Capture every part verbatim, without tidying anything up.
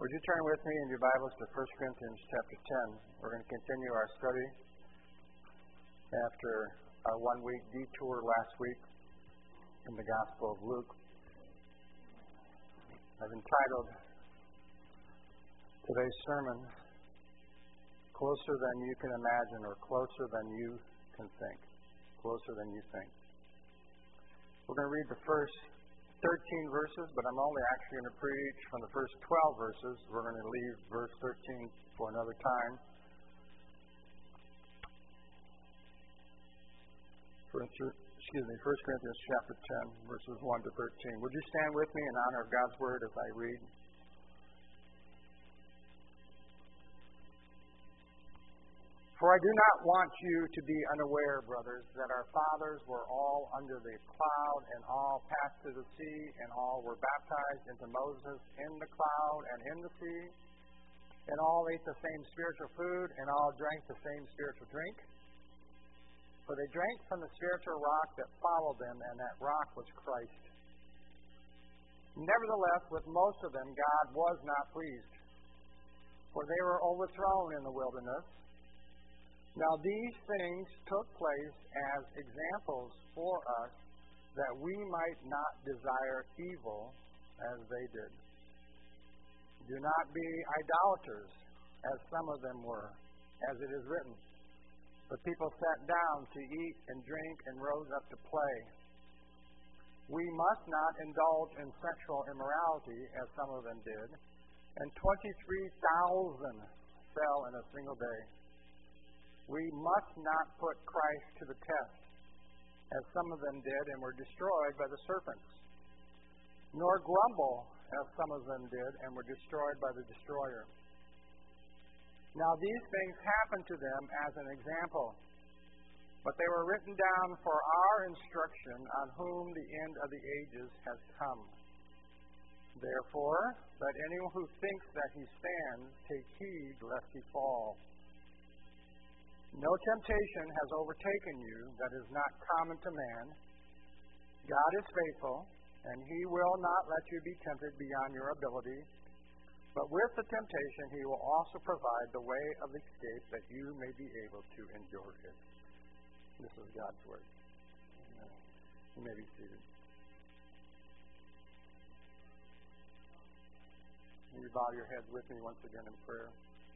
Would you turn with me in your Bibles to First Corinthians chapter ten? We're going to continue our study after our one-week detour last week in the Gospel of Luke. I've entitled today's sermon, Closer Than You Can Imagine, or Closer Than You Can Think. Closer Than You Think. We're going to read the first thirteen verses, but I'm only actually going to preach from the first twelve verses. We're going to leave verse thirteen for another time. First, excuse me, First Corinthians chapter ten, verses one to thirteen. Would you stand with me in honor of God's word as I read? For I do not want you to be unaware, brothers, that our fathers were all under the cloud, and all passed through the sea, and all were baptized into Moses in the cloud and in the sea, and all ate the same spiritual food, and all drank the same spiritual drink. For they drank from the spiritual rock that followed them, and that rock was Christ. Nevertheless, with most of them God was not pleased, for they were overthrown in the wilderness. Now these things took place as examples for us, that we might not desire evil as they did. Do not be idolaters, as some of them were, as it is written. The people sat down to eat and drink and rose up to play. We must not indulge in sexual immorality, as some of them did, and twenty-three thousand fell in a single day. We must not put Christ to the test, as some of them did and were destroyed by the serpents, nor grumble, as some of them did and were destroyed by the destroyer. Now these things happened to them as an example, but they were written down for our instruction, on whom the end of the ages has come. Therefore, let anyone who thinks that he stands take heed lest he fall. No temptation has overtaken you that is not common to man. God is faithful, and He will not let you be tempted beyond your ability. But with the temptation, He will also provide the way of escape, that you may be able to endure it. This is God's word. You may be seated. Will you bow your heads with me once again in prayer?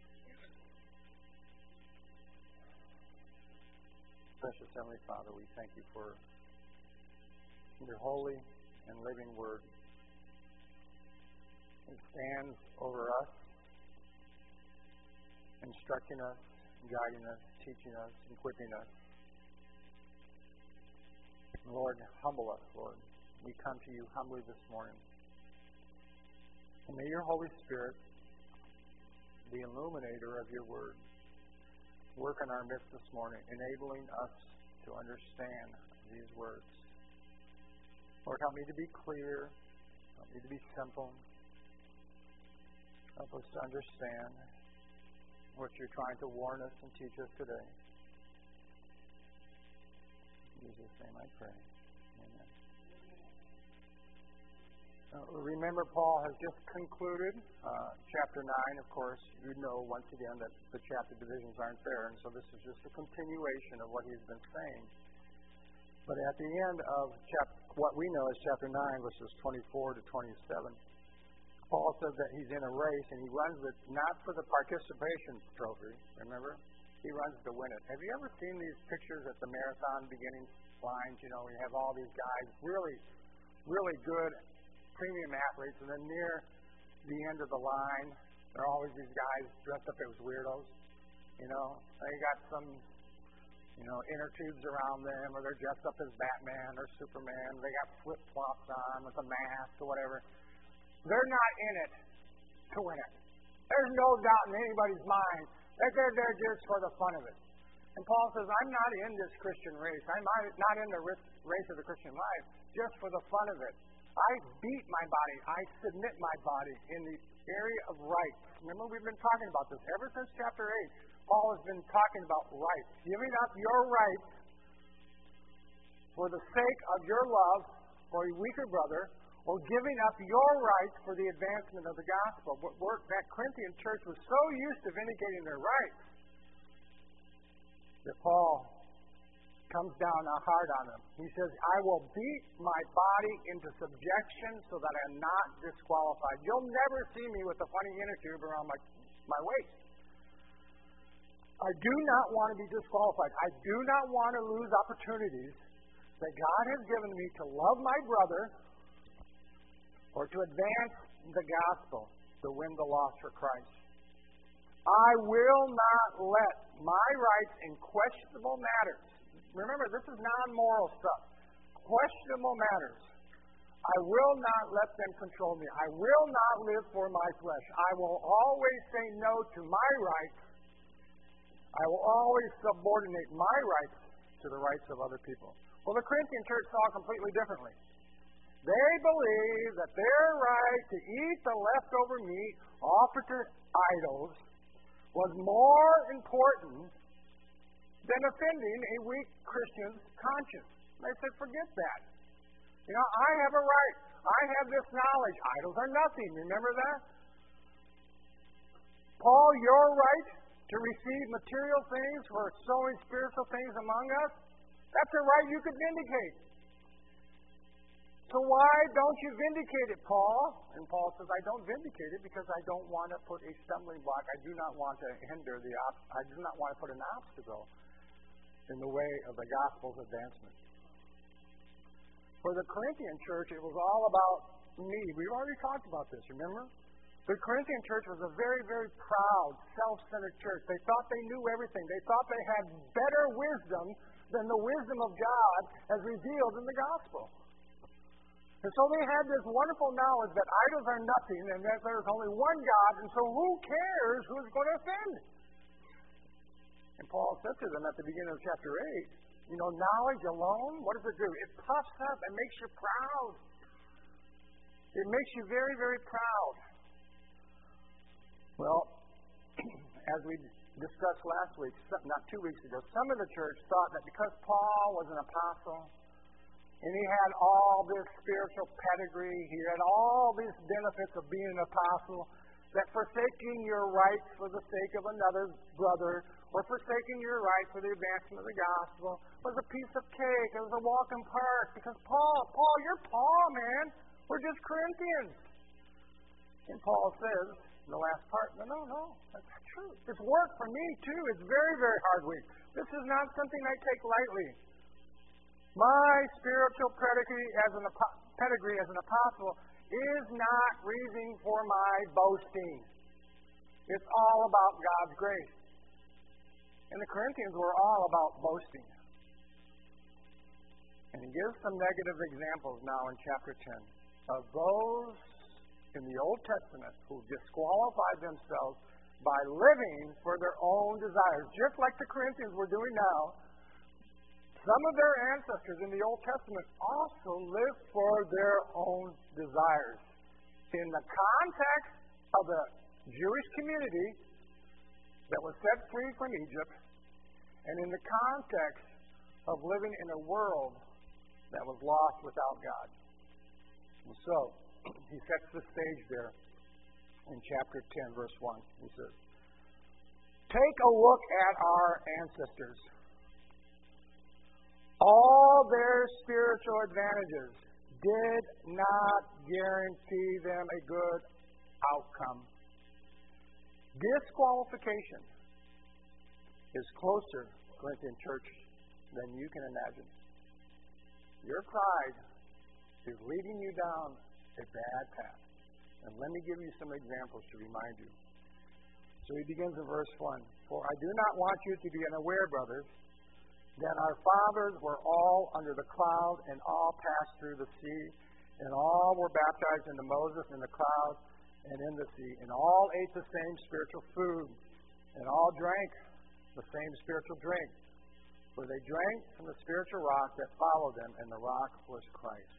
Precious Heavenly Father, we thank you for your holy and living word. It stands over us, instructing us, guiding us, teaching us, equipping us. Lord, humble us, Lord. We come to you humbly this morning. And may your Holy Spirit, the illuminator of your word, work in our midst this morning, enabling us to understand these words. Lord, help me to be clear. Help me to be simple. Help us to understand what you're trying to warn us and teach us today. In Jesus' name I pray. Amen. Uh, remember, Paul has just concluded uh, chapter nine. Of course, you know once again that the chapter divisions aren't there, and so this is just a continuation of what he's been saying. But at the end of chap- what we know as chapter nine, verses twenty-four to twenty-seven, Paul said that he's in a race, and he runs it not for the participation trophy, remember? He runs to win it. Have you ever seen these pictures at the marathon beginning lines? You know, we have all these guys, really, really good premium athletes, and then near the end of the line, there are always these guys dressed up as weirdos. You know, they got some, you know, inner tubes around them, or they're dressed up as Batman or Superman. They got flip flops on with a mask or whatever. They're not in it to win it. There's no doubt in anybody's mind that they're there just for the fun of it. And Paul says, I'm not in this Christian race. I'm not in the race of the Christian life just for the fun of it. I beat my body. I submit my body in the area of rights. Remember, we've been talking about this ever since chapter eight. Paul has been talking about rights. Giving up your rights for the sake of your love for a weaker brother, or giving up your rights for the advancement of the gospel. That Corinthian church was so used to vindicating their rights that Paul comes down hard on them. He says, I will beat my body into subjection so that I am not disqualified. You'll never see me with a funny inner tube around my, my waist. I do not want to be disqualified. I do not want to lose opportunities that God has given me to love my brother or to advance the gospel, to win the lost for Christ. I will not let my rights in questionable matters. Remember, this is non-moral stuff. Questionable matters. I will not let them control me. I will not live for my flesh. I will always say no to my rights. I will always subordinate my rights to the rights of other people. Well, the Corinthian church saw completely differently. They believed that their right to eat the leftover meat offered to idols was more important than offending a weak Christian's conscience. They said, forget that. You know, I have a right. I have this knowledge. Idols are nothing. Remember that? Paul, your right to receive material things for sowing spiritual things among us, that's a right you could vindicate. So why don't you vindicate it, Paul? And Paul says, I don't vindicate it because I don't want to put a stumbling block. I do not want to hinder the, op- I do not want to put an obstacle in the way of the gospel's advancement. For the Corinthian church, it was all about me. We've already talked about this, remember? The Corinthian church was a very, very proud, self-centered church. They thought they knew everything. They thought they had better wisdom than the wisdom of God as revealed in the gospel. And so they had this wonderful knowledge that idols are nothing and that there's only one God, and so who cares who's going to offend? And Paul said to them at the beginning of chapter eight, you know, knowledge alone, what does it do? It puffs up and makes you proud. It makes you very, very proud. Well, as we discussed last week, not two weeks ago, some of the church thought that because Paul was an apostle, and he had all this spiritual pedigree, he had all these benefits of being an apostle, that forsaking your rights for the sake of another brother, or forsaking your rights for the advancement of the gospel, was a piece of cake. It was a walk in park. Because Paul, Paul, you're Paul, man. We're just Corinthians. And Paul says in the last part, no, no, no, that's not true. It's work for me, too. It's very, very hard work. This is not something I take lightly. My spiritual pedigree as an, pedigree as an apostle is not reason for my boasting. It's all about God's grace. And the Corinthians were all about boasting. And he gives some negative examples now in chapter ten of those in the Old Testament who disqualified themselves by living for their own desires. Just like the Corinthians were doing now, some of their ancestors in the Old Testament also lived for their own desires. In the context of the Jewish community that was set free from Egypt, and in the context of living in a world that was lost without God. And so, he sets the stage there in chapter ten, verse one. He says, take a look at our ancestors. All their spiritual advantages did not guarantee them a good outcome. Disqualification is closer, Corinthian church, than you can imagine. Your pride is leading you down a bad path. And let me give you some examples to remind you. So he begins in verse one. For I do not want you to be unaware, brothers, that our fathers were all under the cloud and all passed through the sea, and all were baptized into Moses in the cloud and in the sea, and all ate the same spiritual food, and all drank the same spiritual drink, for they drank from the spiritual rock that followed them, and the rock was Christ.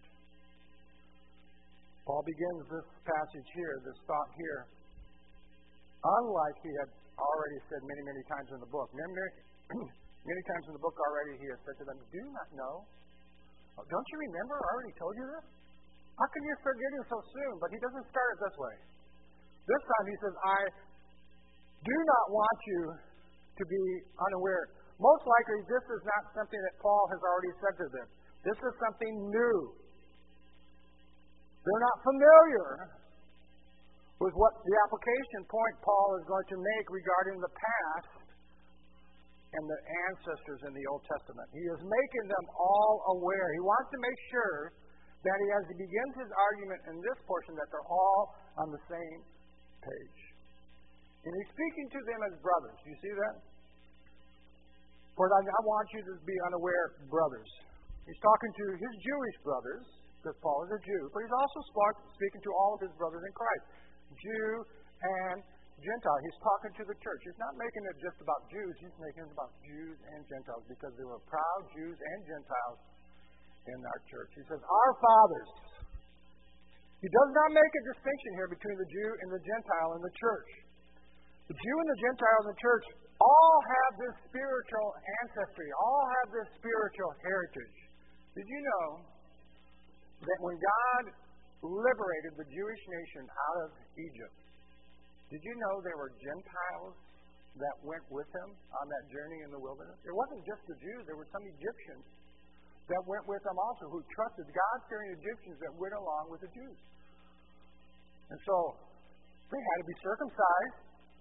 Paul begins this passage here, this thought here, unlike he had already said many, many times in the book. Remember, many times in the book already he has said to them, do you not know? Oh, don't you remember? I already told you this. How can you forget him so soon? But he doesn't start it this way. This time he says, I do not want you to be unaware. Most likely this is not something that Paul has already said to them. This is something new. They're not familiar with what the application point Paul is going to make regarding the past and the ancestors in the Old Testament. He is making them all aware. He wants to make sure that he, as he begins his argument in this portion, that they're all on the same page. And he's speaking to them as brothers. Do you see that? For I want you to be unaware, brothers. He's talking to his Jewish brothers, because Paul is a Jew, but he's also speaking to all of his brothers in Christ, Jew and Gentile. He's talking to the church. He's not making it just about Jews. He's making it about Jews and Gentiles, because there were proud Jews and Gentiles in our church. He says, our fathers. He does not make a distinction here between the Jew and the Gentile in the church. The Jew and the Gentile in the church all have this spiritual ancestry, all have this spiritual heritage. Did you know that when God liberated the Jewish nation out of Egypt, did you know there were Gentiles that went with him on that journey in the wilderness? It wasn't just the Jews. There were some Egyptians that went with them also, who trusted God-fearing Egyptians that went along with the Jews. And so they had to be circumcised,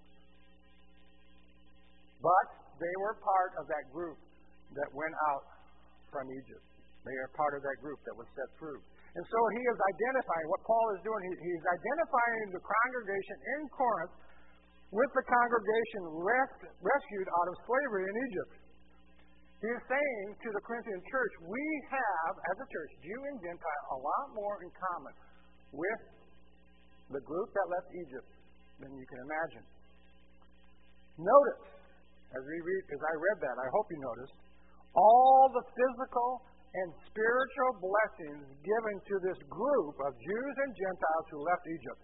but they were part of that group that went out from Egypt. They are part of that group that was set free. And so he is identifying, what Paul is doing, he, he's identifying the congregation in Corinth with the congregation rest, rescued out of slavery in Egypt. He is saying to the Corinthian church, we have, as a church, Jew and Gentile, a lot more in common with the group that left Egypt than you can imagine. Notice, as we read, as I read that, I hope you noticed, all the physical and spiritual blessings given to this group of Jews and Gentiles who left Egypt.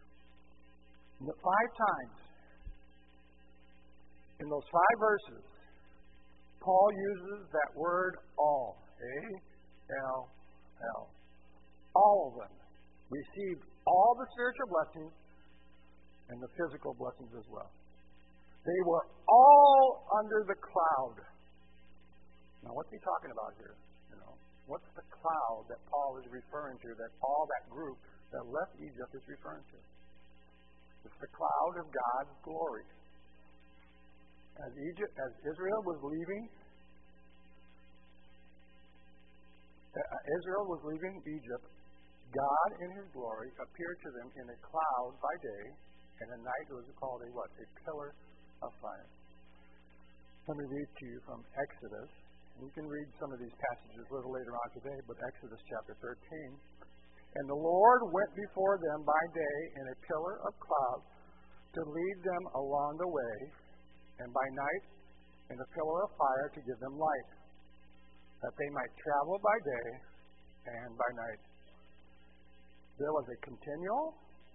Five times in those five verses, Paul uses that word all. A L L. All of them received all the spiritual blessings and the physical blessings as well. They were all under the cloud. Now, what's he talking about here? You know, what's the cloud that Paul is referring to, that all that group that left Egypt is referring to? It's the cloud of God's glory. As Egypt, as Israel was leaving, uh, Israel was leaving Egypt, God in His glory appeared to them in a cloud by day, and at night it was called a what? A pillar of fire. Let me read to you from Exodus. You can read some of these passages a little later on today, but Exodus chapter thirteen. And the Lord went before them by day in a pillar of cloud to lead them along the way, and by night in a pillar of fire to give them light, that they might travel by day and by night. There was a continual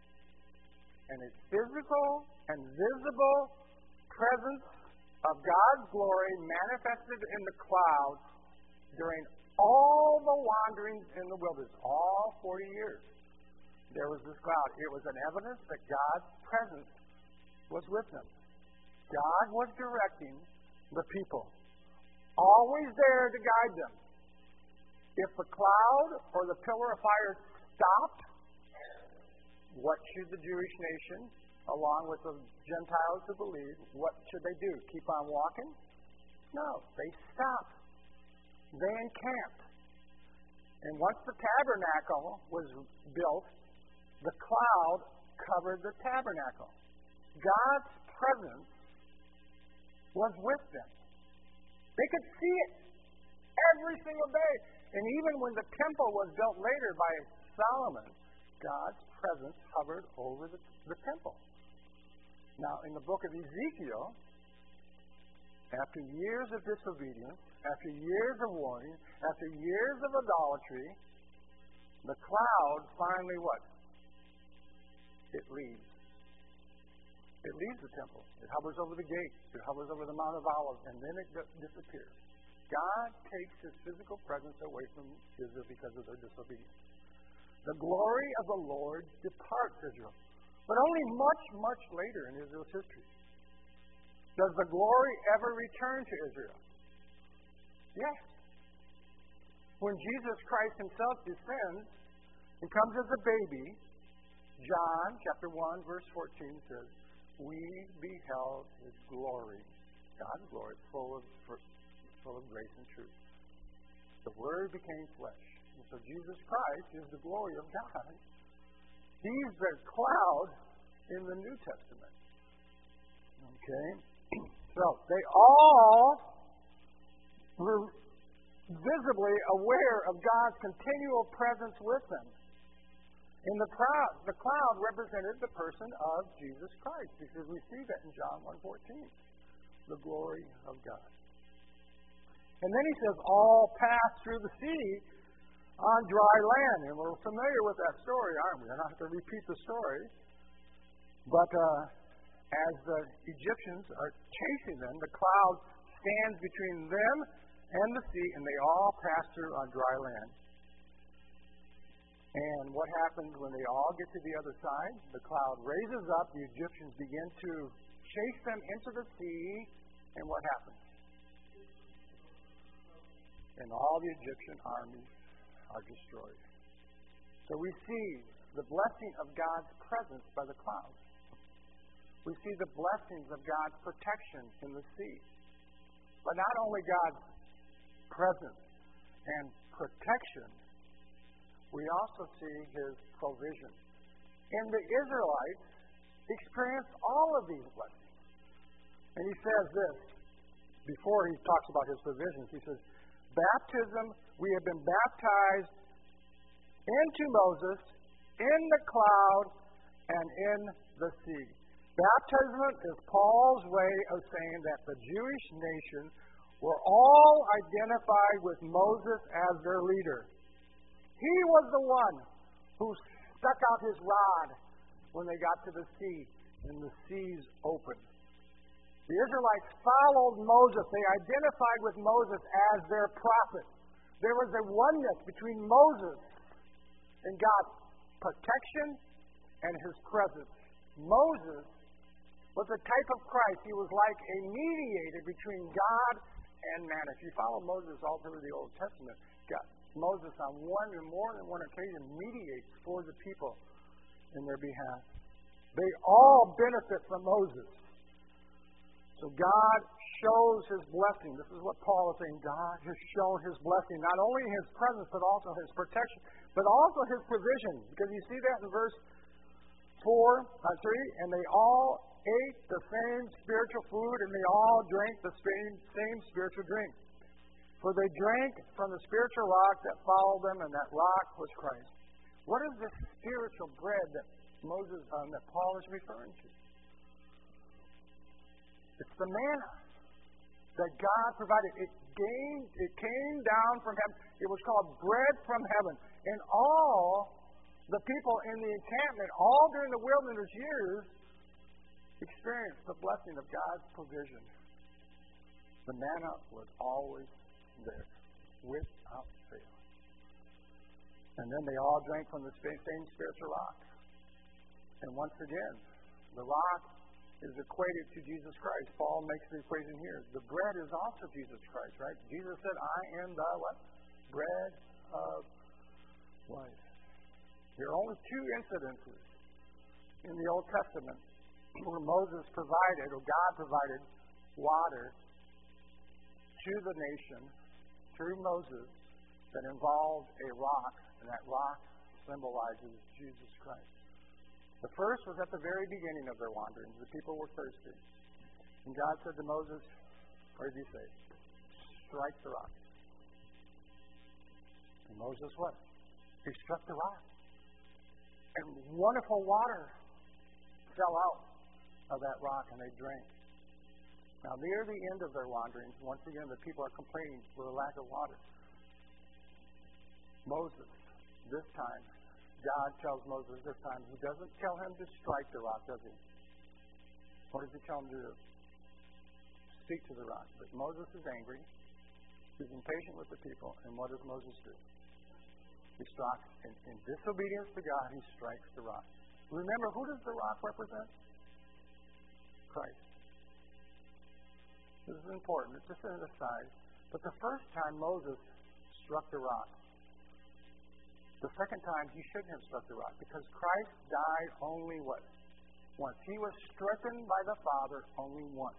and a physical and visible presence of God's glory manifested in the clouds during all the wanderings in the wilderness, all forty years. There was this cloud. It was an evidence that God's presence was with them. God was directing the people, always there to guide them. If the cloud or the pillar of fire stopped, what should the Jewish nation, along with the Gentiles who believe, what should they do? Keep on walking? No, they stopped. They encamped. And once the tabernacle was built, the cloud covered the tabernacle. God's presence was with them. They could see it every single day. And even when the temple was built later by Solomon, God's presence hovered over the, the temple. Now, in the book of Ezekiel, after years of disobedience, after years of warning, after years of idolatry, the cloud finally what? It leaves. It leaves the temple. It hovers over the gate. It hovers over the Mount of Olives, and then it disappears. God takes His physical presence away from Israel because of their disobedience. The glory of the Lord departs Israel. But only much, much later in Israel's history does the glory ever return to Israel. Yes. When Jesus Christ himself descends and comes as a baby, John chapter one, verse fourteen says, we beheld his glory. God's glory, full of, full of grace and truth. The Word became flesh. And so Jesus Christ is the glory of God. He's the cloud in the New Testament. Okay? So, they all were visibly aware of God's continual presence with them. And the cloud, the cloud represented the person of Jesus Christ, because we see that in John one fourteen, the glory of God. And then he says, all passed through the sea on dry land. And we're familiar with that story, aren't we? I don't have to repeat the story. But uh, as the Egyptians are chasing them, the cloud stands between them and the sea, and they all pass through on dry land. And what happens when they all get to the other side? The cloud raises up, the Egyptians begin to chase them into the sea, and what happens? And all the Egyptian armies are destroyed. So we see the blessing of God's presence by the clouds. We see the blessings of God's protection in the sea. But not only God's presence and protection, we also see his provision. And the Israelites experienced all of these blessings. And he says this, before he talks about his provisions, he says, baptism, we have been baptized into Moses, in the cloud, and in the sea. Baptism is Paul's way of saying that the Jewish nation were all identified with Moses as their leader. He was the one who stuck out his rod when they got to the sea, and the seas opened. The Israelites followed Moses. They identified with Moses as their prophet. There was a oneness between Moses and God's protection and his presence. Moses was a type of Christ. He was like a mediator between God and man. If you follow Moses all through the Old Testament, God, Moses on one and more than one occasion mediates for the people in their behalf. They all benefit from Moses. So God shows his blessing. This is what Paul is saying. God has shown his blessing, not only his presence, but also his protection, but also his provision. Because you see that in verse four, uh, three, and they all ate the same spiritual food, and they all drank the same, same spiritual drink. For they drank from the spiritual rock that followed them, and that rock was Christ. What is this spiritual bread that Moses, um, that Paul is referring to? It's the manna that God provided. It came, it came down from heaven. It was called bread from heaven. And all the people in the encampment, all during the wilderness years, experienced the blessing of God's provision. The manna was always there, without fail. And then they all drank from the same spiritual rock. And once again, the rock is equated to Jesus Christ. Paul makes the equation here. The bread is also Jesus Christ, right? Jesus said, I am the what? Bread of life. There are only two incidences in the Old Testament where Moses provided, or God provided, water to the nation through Moses that involved a rock, and that rock symbolizes Jesus Christ. The first was at the very beginning of their wanderings. The people were thirsty. And God said to Moses, what did he say? Strike the rock. And Moses what? He struck the rock. And wonderful water fell out of that rock, and they drank. Now, near the end of their wanderings, once again, the people are complaining for the lack of water. Moses, this time, God tells Moses this time, he doesn't tell him to strike the rock, does he? What does he tell him to do? Speak to the rock. But Moses is angry. He's impatient with the people. And what does Moses do? He strikes, in, in disobedience to God, he strikes the rock. Remember, who does the rock represent? Christ. This is important. It's just an aside. But the first time Moses struck the rock, the second time he shouldn't have struck the rock because Christ died only what? Once. He was stricken by the Father only once.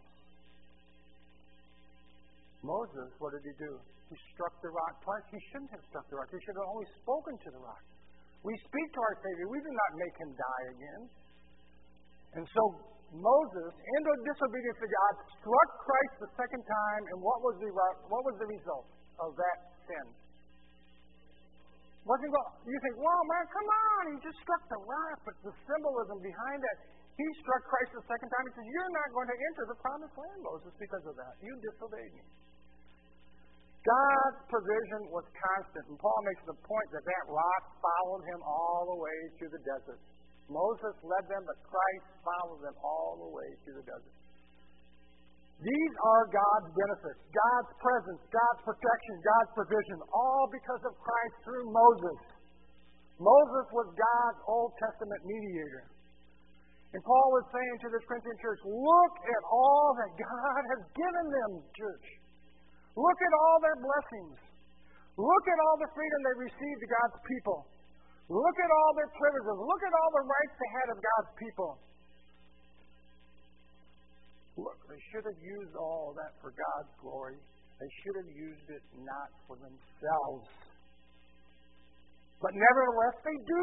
Moses, what did he do? He struck the rock twice. He shouldn't have struck the rock. He should have only spoken to the rock. We speak to our Savior. We do not make him die again. And so Moses, in disobedience to God, struck Christ the second time, and what was the what was the result of that sin? Wasn't go, you think, well, man, come on, he just struck the rock, but the symbolism behind that, he struck Christ the second time. He says, you're not going to enter the promised land, Moses, because of that. You disobeyed me. God's provision was constant, and Paul makes the point that that rock followed him all the way to the desert. Moses led them, but Christ followed them all the way to the desert. These are God's benefits, God's presence, God's protection, God's provision, all because of Christ through Moses. Moses was God's Old Testament mediator. And Paul was saying to this Corinthian church, look at all that God has given them, church. Look at all their blessings. Look at all the freedom they received to God's people. Look at all their privileges. Look at all the rights they had of God's people. Look, they should have used all of that for God's glory. They should have used it not for themselves. But nevertheless, they do.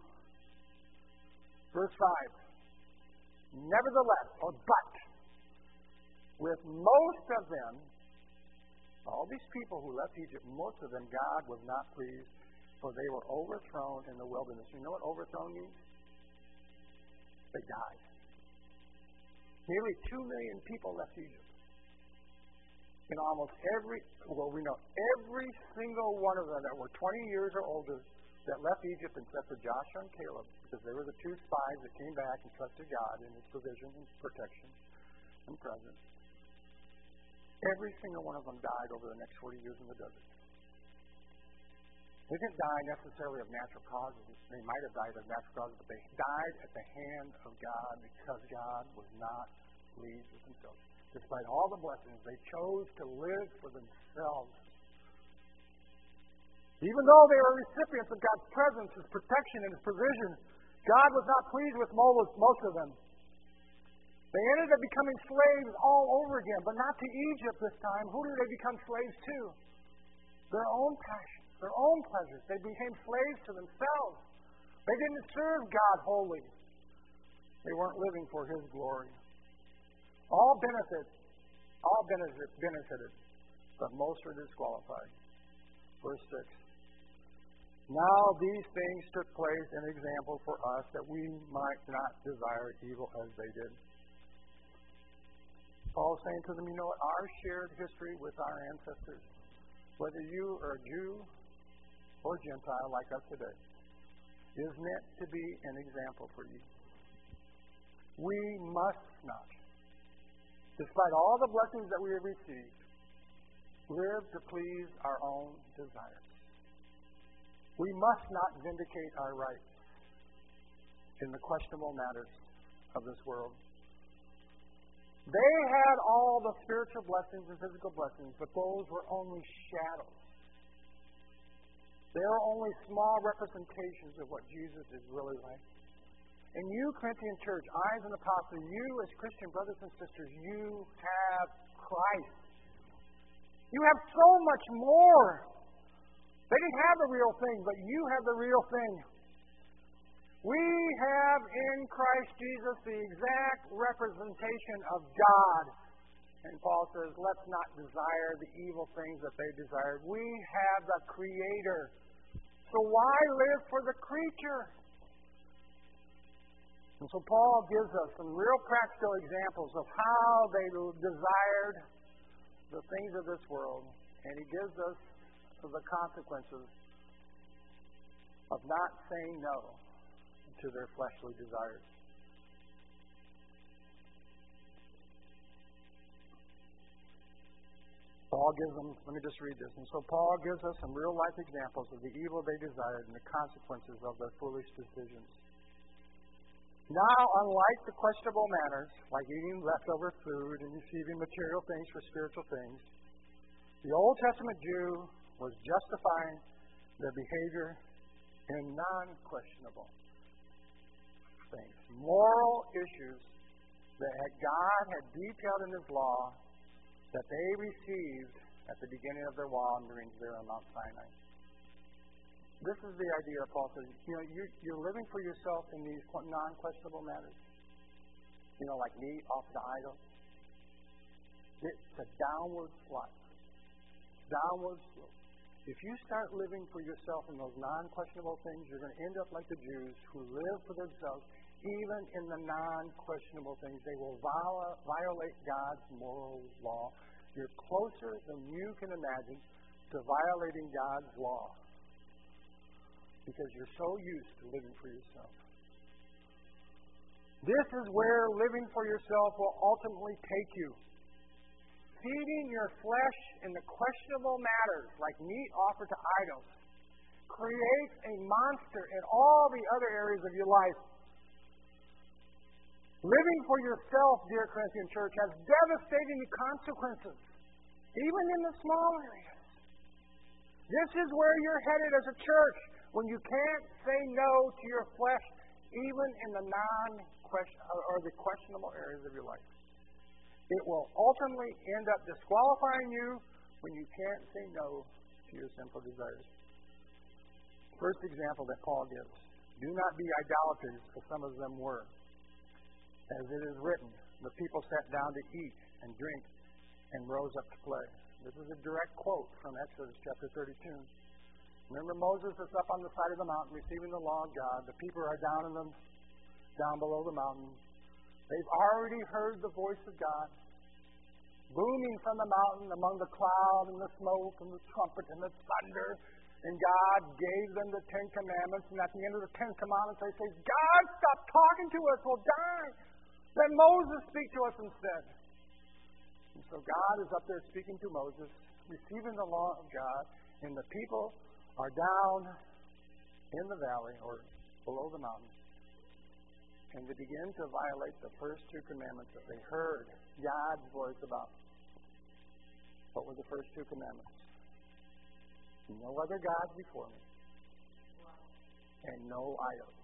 Verse five. Nevertheless, or but, with most of them, all these people who left Egypt, most of them, God was not pleased, for they were overthrown in the wilderness. You know what overthrown means? They died. Nearly two million people left Egypt. And almost every, well, we know every single one of them that were twenty years or older that left Egypt except for Joshua and Caleb, because they were the two spies that came back and trusted God in his provision and protection and presence. Every single one of them died over the next forty years in the desert. They didn't die necessarily of natural causes. They might have died of natural causes, but they died at the hand of God because God was not pleased with himself. Despite all the blessings, they chose to live for themselves. Even though they were recipients of God's presence, his protection, and his provision, God was not pleased with most of them. They ended up becoming slaves all over again, but not to Egypt this time. Who did they become slaves to? Their own passions, their own pleasures. They became slaves to themselves. They didn't serve God wholly. They weren't living for his glory. All benefit, all benefit, benefited, but most were disqualified. Verse six. Now these things took place an example for us that we might not desire evil as they did. Paul is saying to them, you know what? Our shared history with our ancestors, whether you are a Jew or Gentile like us today, is meant to be an example for you. We must not, despite all the blessings that we have received, live to please our own desires. We must not vindicate our rights in the questionable matters of this world. They had all the spiritual blessings and physical blessings, but those were only shadows. They are only small representations of what Jesus is really like. And you, Corinthian church, I as an apostle, you as Christian brothers and sisters, you have Christ. You have so much more. They didn't have the real thing, but you have the real thing. We have in Christ Jesus the exact representation of God. And Paul says, let's not desire the evil things that they desired. We have the Creator. So why live for the creature? And so Paul gives us some real practical examples of how they desired the things of this world. And he gives us the consequences of not saying no to their fleshly desires. Paul gives them, let me just read this. And so Paul gives us some real life examples of the evil they desired and the consequences of their foolish decisions. Now, unlike the questionable manners, like eating leftover food and receiving material things for spiritual things, the Old Testament Jew was justifying their behavior in non-questionable things. Moral issues that God had detailed in His law that they received at the beginning of their wanderings there on Mount Sinai. This is the idea Paul says. You know, you, you're living for yourself in these non-questionable matters. You know, like meat offered to idols. It's a downward slide. Downward slope. If you start living for yourself in those non-questionable things, you're going to end up like the Jews who live for themselves. Even in the non-questionable things, they will viola- violate God's moral law. You're closer than you can imagine to violating God's law because you're so used to living for yourself. This is where living for yourself will ultimately take you. Feeding your flesh in the questionable matters, like meat offered to idols, creates a monster in all the other areas of your life. Living for yourself, dear Corinthian church, has devastating consequences, even in the small areas. This is where you're headed as a church, when you can't say no to your flesh, even in the non-question or the questionable areas of your life. It will ultimately end up disqualifying you when you can't say no to your sinful desires. First example that Paul gives: do not be idolaters, as some of them were. As it is written, the people sat down to eat and drink and rose up to play. This is a direct quote from Exodus chapter thirty-two. Remember, Moses is up on the side of the mountain receiving the law of God. The people are down in the, down below the mountain. They've already heard the voice of God booming from the mountain among the cloud and the smoke and the trumpet and the thunder. And God gave them the Ten Commandments. And at the end of the Ten Commandments, they say, God, stop talking to us. We'll die. Let Moses speak to us instead. And so God is up there speaking to Moses, receiving the law of God. And the people are down in the valley or below the mountain. And they begin to violate the first two commandments that they heard God's voice about. What were the first two commandments? No other gods before me. And no idols.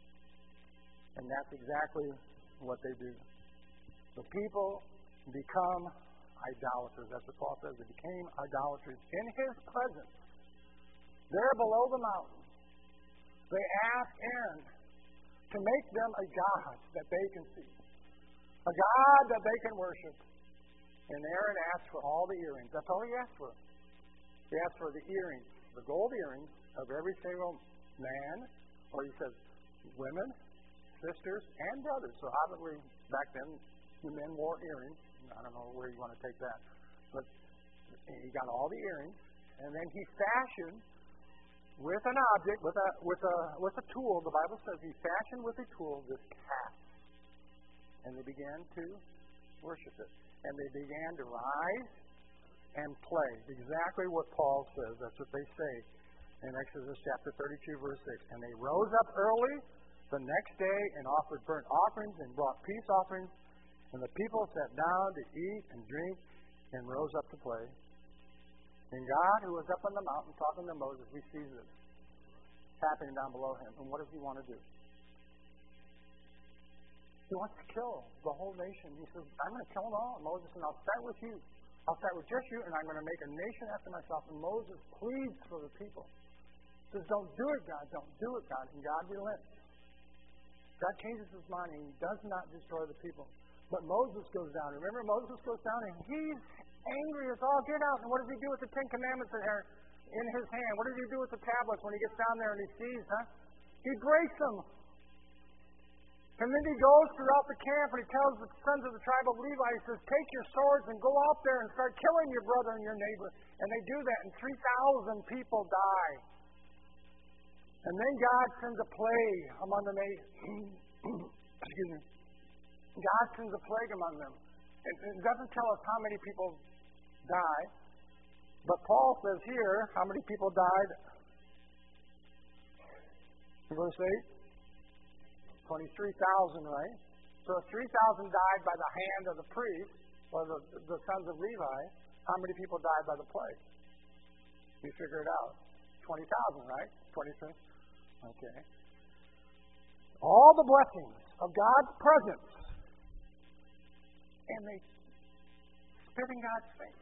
And that's exactly what they do. The people become idolaters. That's what Paul says. They became idolaters in His presence. They're below the mountain. They ask Aaron to make them a God that they can see. A God that they can worship. And Aaron asked for all the earrings. That's all he asked for. He asked for the earrings, the gold earrings of every single man, or he says women, sisters, and brothers. So obviously back then the men wore earrings. I don't know where you want to take that. But he got all the earrings, and then he fashioned with an object, with a with a with a tool. The Bible says he fashioned with a tool this calf. And they began to worship it. And they began to rise and play. Exactly what Paul says. That's what they say in Exodus chapter thirty-two, verse six. And they rose up early the next day and offered burnt offerings and brought peace offerings. And the people sat down to eat and drink and rose up to play. And God, who was up on the mountain talking to Moses, he sees this happening down below him. And what does he want to do? He wants to kill the whole nation. He says, I'm going to kill them all, Moses, and I'll start with you. I'll start with just you, and I'm going to make a nation after myself. And Moses pleads for the people. He says, don't do it, God. Don't do it, God. And God relents. God changes his mind, and he does not destroy the people. But Moses goes down. Remember, Moses goes down, and he's angry as all get out. And what does he do with the Ten Commandments that are in his hand? What does he do with the tablets when he gets down there and he sees, huh? He breaks them. And then he goes throughout the camp and he tells the sons of the tribe of Levi, he says, take your swords and go out there and start killing your brother and your neighbor. And they do that, and three thousand people die. And then God sends a plague among the nation. Excuse me. God sends a plague among them. It, it doesn't tell us how many people die, But Paul says here, how many people died? Verse eight? twenty-three thousand, right? So if three thousand died by the hand of the priest, or the, the sons of Levi, how many people died by the plague? You figure it out. twenty thousand, right? twenty-three? Okay. All the blessings of God's presence, and they spit in God's face.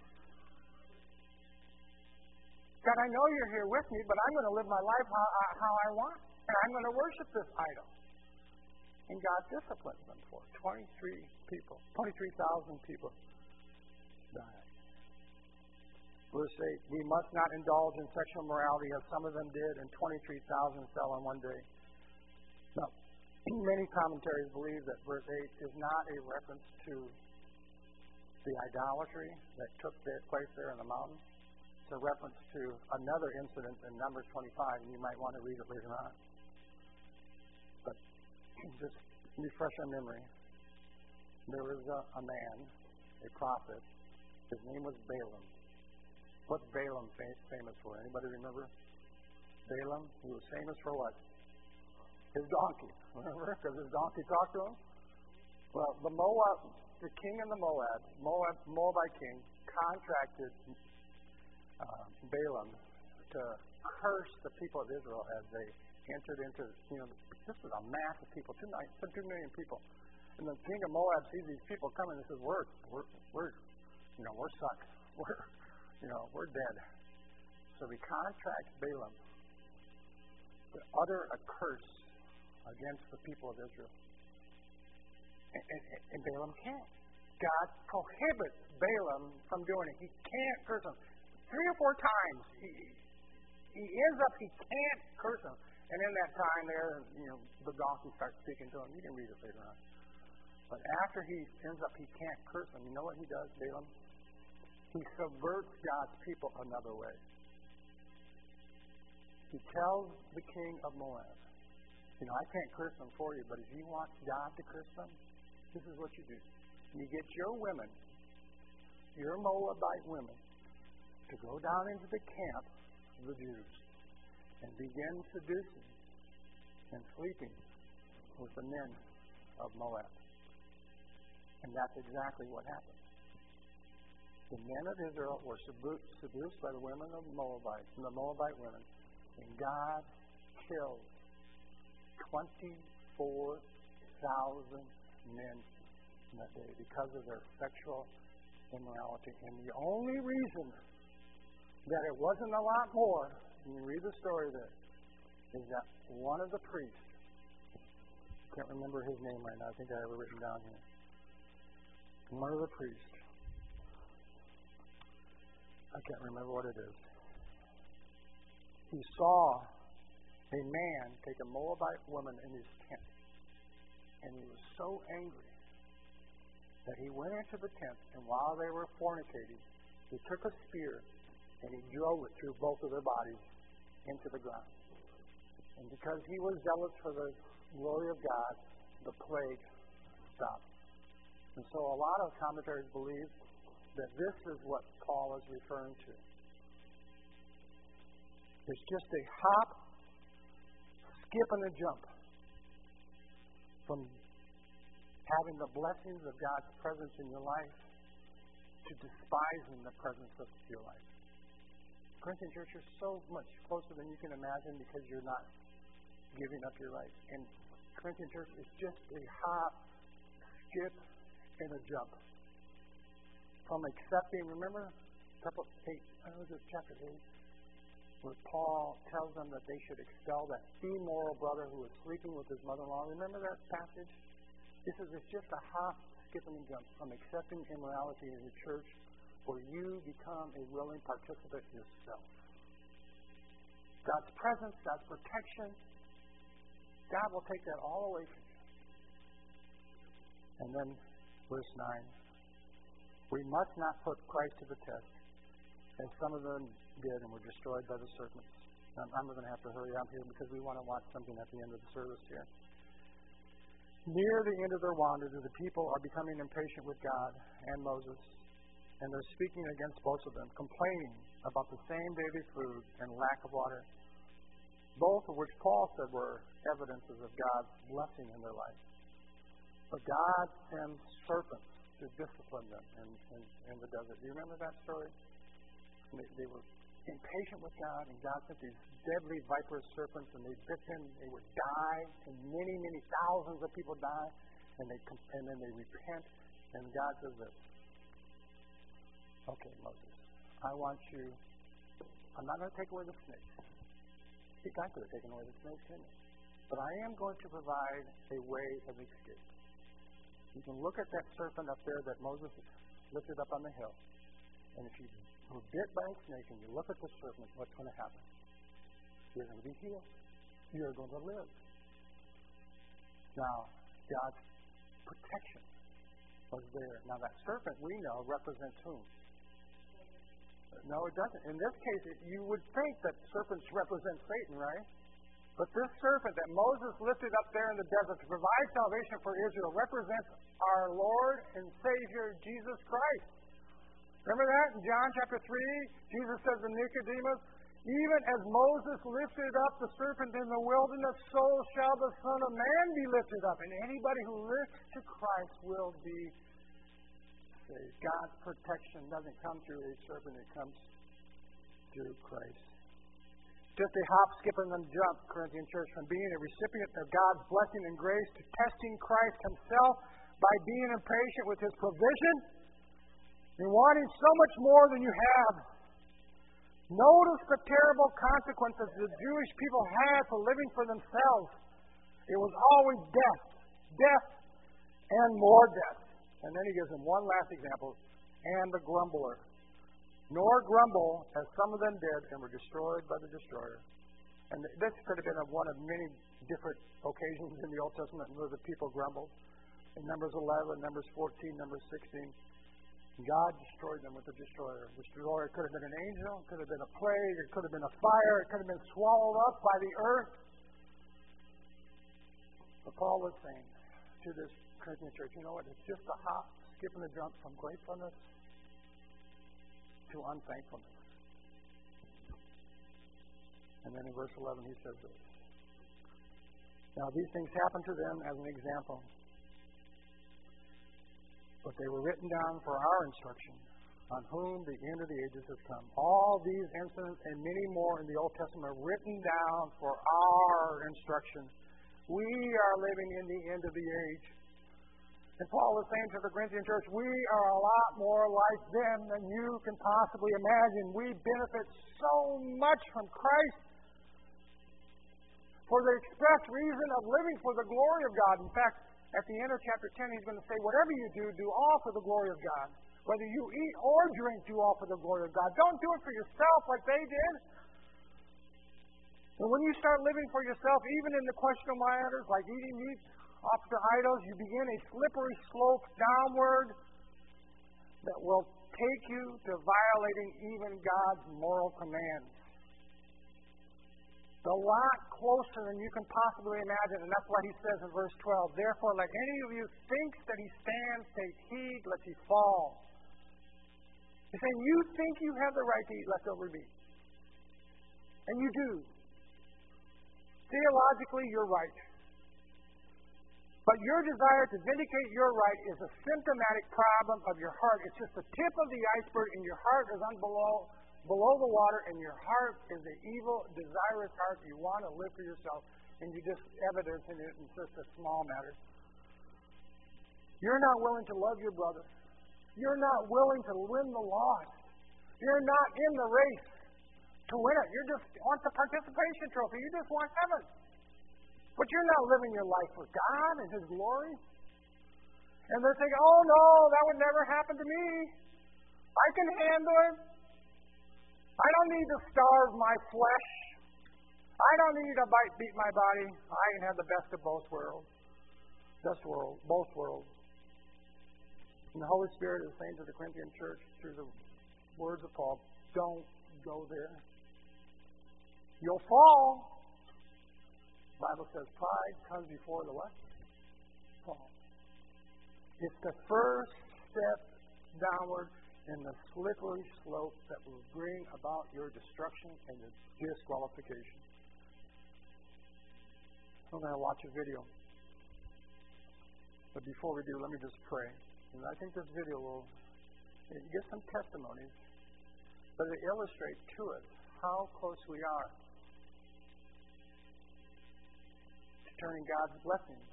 God, I know you're here with me, but I'm going to live my life how, how I want, and I'm going to worship this idol. And God disciplines them for it. twenty-three people, twenty-three thousand people died. Verse eight, we must not indulge in sexual morality as some of them did, and twenty-three thousand fell in one day. Now, many commentaries believe that verse eight is not a reference to the idolatry that took place there in the mountain. It's a reference to another incident in Numbers twenty-five, and you might want to read it later on. But just refresh our memory. There was a, a man, a prophet. His name was Balaam. What's Balaam fam- famous for? Anybody remember? Balaam, he was famous for what? His donkey. Remember? Because his donkey talked to him? Well, the Moab, the king of the Moab, Moab Moabite king, contracted uh, Balaam to curse the people of Israel as they entered into, you know, this was a mass of people, two, nine, two million people. And the king of Moab sees these people coming and says, we're, we're, we're you know, we're sucked. We're, you know, we're dead. So he contracts Balaam to utter a curse against the people of Israel. And, and, and Balaam can't. God prohibits Balaam from doing it. He can't curse him. Three or four times he, he ends up, he can't curse him. And in that time there, you know, the donkey starts speaking to him. You can read it later on. But after he ends up, he can't curse him. You know what he does, Balaam? He subverts God's people another way. He tells the king of Moab, you know, I can't curse them for you, but if you want God to curse them, this is what you do. You get your women, your Moabite women, to go down into the camp of the Jews and begin seducing and sleeping with the men of Moab. And that's exactly what happened. The men of Israel were seduced by the women of Moabite, the Moabite women, and God killed twenty-four thousand men in that day because of their sexual immorality. And the only reason that it wasn't a lot more, when you read the story there, is that one of the priests, I can't remember his name right now, I think I have it written down here. One of the priests, I can't remember what it is. He saw a man take a Moabite woman in his tent, and he was so angry that he went into the tent, and while they were fornicating, he took a spear and he drove it through both of their bodies into the ground. And because he was zealous for the glory of God, the plague stopped. And so a lot of commentators believe that this is what Paul is referring to. It's just a hop, skip, and a jump from having the blessings of God's presence in your life to despising the presence of your life. Corinthian church, you're so much closer than you can imagine because you're not giving up your life. And Corinthian church is just a hop, skip, and a jump from accepting. Remember, couple eight, I don't know, it was chapter eight, where Paul tells them that they should expel that immoral brother who was sleeping with his mother-in-law. Remember that passage? This is it's just a hop, skip, and a jump from accepting immorality in the church, where you become a willing participant yourself. God's presence, God's protection, God will take that all away from you. And then, verse nine, we must not put Christ to the test, as some of them did and were destroyed by the serpents. I'm, I'm going to have to hurry up here because we want to watch something at the end of the service here. Near the end of their wander, the people are becoming impatient with God and Moses. And they're speaking against both of them, complaining about the same daily food and lack of water, both of which Paul said were evidences of God's blessing in their life. But God sends serpents to discipline them in, in, in the desert. Do you remember that story? They, they were impatient with God, and God sent these deadly viperous serpents, and they bit them. They would die, and many, many thousands of people die, and they and then they repent, and God says this. Okay, Moses, I want you, I'm not going to take away the snakes. See, God could have taken away the snakes, couldn't he? But I am going to provide a way of escape. You can look at that serpent up there that Moses lifted up on the hill, and if you were bit by a snake and you look at the serpent, what's going to happen? You're going to be healed. You're going to live. Now, God's protection was there. Now, that serpent, we know, represents whom? No, it doesn't. In this case, it, you would think that serpents represent Satan, right? But this serpent that Moses lifted up there in the desert to provide salvation for Israel represents our Lord and Savior, Jesus Christ. Remember that in John chapter three? Jesus says to Nicodemus, even as Moses lifted up the serpent in the wilderness, so shall the Son of Man be lifted up. And anybody who lifts to Christ will be saved. God's protection doesn't come through a serpent, it comes through Christ. Just a hop, skip, and then jump, Corinthian church, from being a recipient of God's blessing and grace to testing Christ himself by being impatient with his provision and wanting so much more than you have. Notice the terrible consequences the Jewish people had for living for themselves. It was always death, death, and more death. And then he gives them one last example, and the grumbler. Nor grumble, as some of them did, and were destroyed by the destroyer. And this could have been one of many different occasions in the Old Testament where the people grumbled. In Numbers eleven, Numbers fourteen, Numbers sixteen, God destroyed them with the destroyer. The destroyer could have been an angel, it could have been a plague, it could have been a fire, it could have been swallowed up by the earth. But Paul was saying to this Corinthian church, you know what, it's just a hop, skip, and a jump from gratefulness to unthankfulness. And then in verse eleven he says this. Now these things happened to them as an example, but they were written down for our instruction, on whom the end of the ages has come. All these incidents and many more in the Old Testament are written down for our instruction. We are living in the end of the age. And Paul is saying to the Corinthian church, we are a lot more like them than you can possibly imagine. We benefit so much from Christ for the express reason of living for the glory of God. In fact, at the end of chapter ten, he's going to say, whatever you do, do all for the glory of God. Whether you eat or drink, do all for the glory of God. Don't do it for yourself like they did. And when you start living for yourself, even in the questionable matters like eating meat offered to idols, you begin a slippery slope downward that will take you to violating even God's moral commands. A lot closer than you can possibly imagine, and that's why he says in verse twelve, therefore let any of you think that he stands, take heed lest he fall. He's saying you think you have the right to eat leftover meat. And you do. Theologically, you're right. But your desire to vindicate your right is a symptomatic problem of your heart. It's just the tip of the iceberg, and your heart is on below, below the water, and your heart is an evil, desirous heart. You want to live for yourself, and you just evidence in it in just a small matter. You're not willing to love your brother. You're not willing to win the lost. You're not in the race to win it. You just want the participation trophy. You just want heaven. But you're not living your life for God and His glory. And they're thinking, oh no, that would never happen to me. I can handle it. I don't need to starve my flesh. I don't need to bite, beat my body. I can have the best of both worlds. Best world, both worlds. And the Holy Spirit is saying to the Corinthian church through the words of Paul, don't go there. You'll fall. The Bible says pride comes before the what? Fall. It's the first step downward in the slippery slope that will bring about your destruction and your disqualification. I'm going to watch a video. But before we do, let me just pray. And I think this video will get some testimonies, but it illustrates to us how close we are to turning God's blessings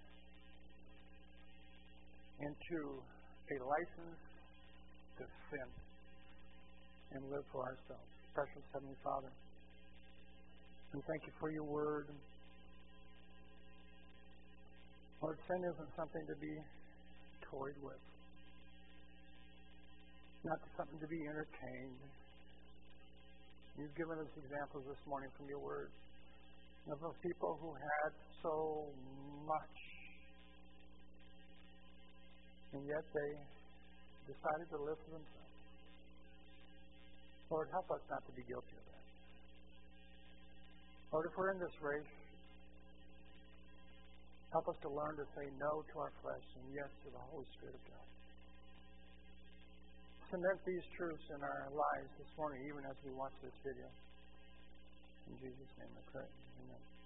into a license to sin and live for ourselves. Precious Heavenly Father, we thank you for your word. Lord, sin isn't something to be toyed with. It's not something to be entertained. You've given us examples this morning from your word of those people who had so much, and yet they decided to live for themselves. Lord, help us not to be guilty of that. Lord, if we're in this race, help us to learn to say no to our flesh and yes to the Holy Spirit of God. Cement these truths in our lives this morning, even as we watch this video. In Jesus' name I pray. Amen.